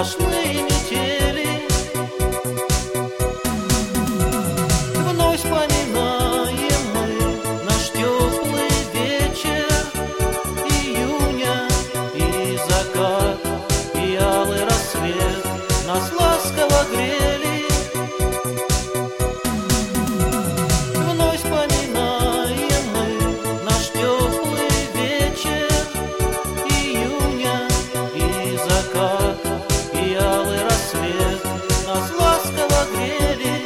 сплошные метели. Вновь вспоминаем мы наш теплый вечер июня, и закат, и алый рассвет нас ласково грели. Вновь вспоминаем мы наш теплый вечер июня, и закат, и алый рассвет нас ласково грели.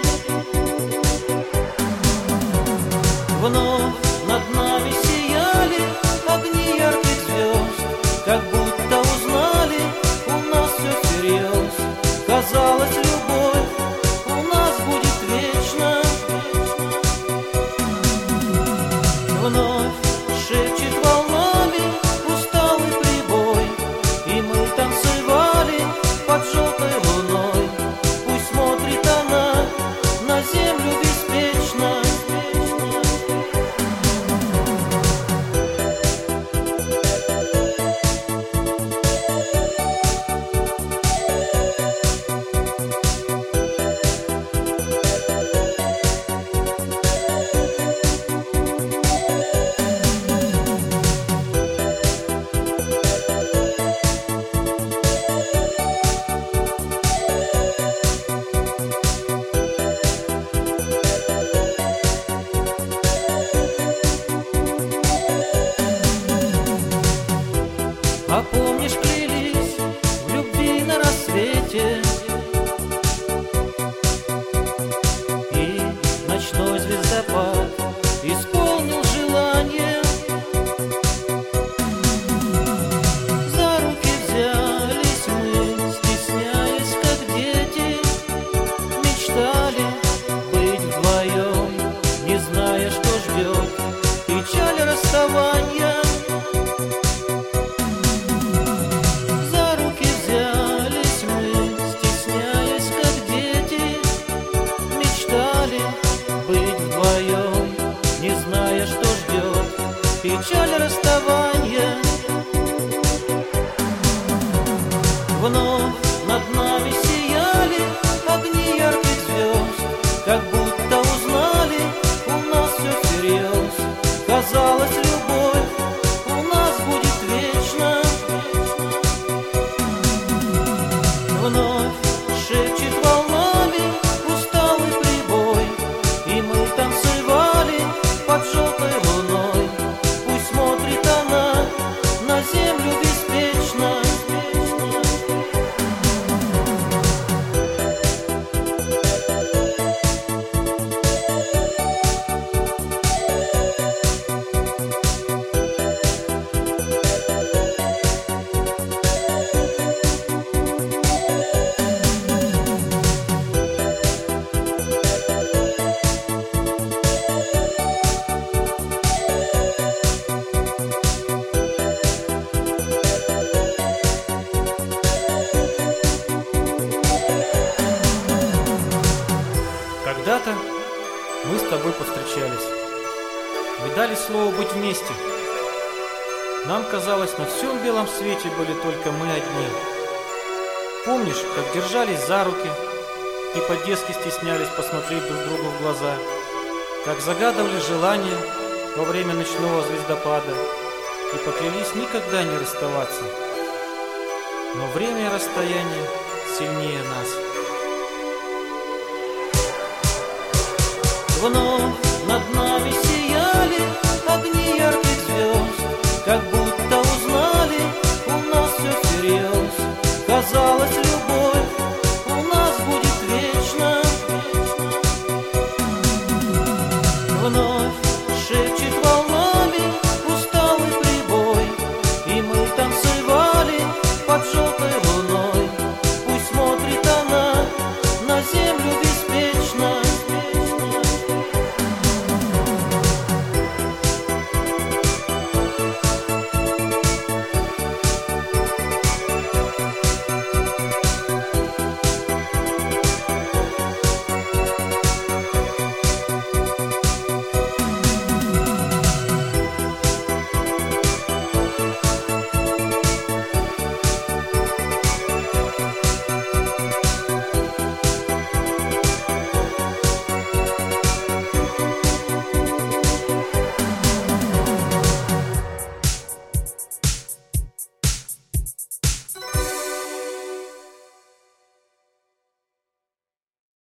Вновь над нами сияли огни ярких звезд, как будто узнали, у нас все всерьез. Казалось, любовь у нас будет вечна. Вновь шепчет волнами усталый прибой, и мы танцевали под желтой луной. Пусть смотрит она на землю беспечно. А помнишь, клялись в любви на рассвете, и ночной звездопад исполнил желание. За руки взялись мы, стесняясь, как дети, мечтали быть вдвоем, не зная, что ждет печаль расставания. Не зная, что ждет печаль расставания. Вновь над нами сияли огни ярких звезд, как будто узнали, у нас все всерьез. Казалось, любовь у нас будет вечна. Вновь шепчет волнами усталый прибой, и мы танцевали под желтой луной. Пусть смотрит она на землю беспечно. Когда-то мы с тобой повстречались. Мы дали слово быть вместе. Нам казалось, на всем белом свете были только мы одни. Помнишь, как держались за руки и по-детски стеснялись посмотреть друг другу в глаза, как загадывали желания во время ночного звездопада и поклялись никогда не расставаться. Но время и расстояние сильнее нас. Вновь над нами сияли огни ярких звезд, как будто узнали, у нас все всерьез. Казалось, любовь у нас будет вечна. Вновь шепчет волнами усталый прибой, и мы танцевали под желтой луной.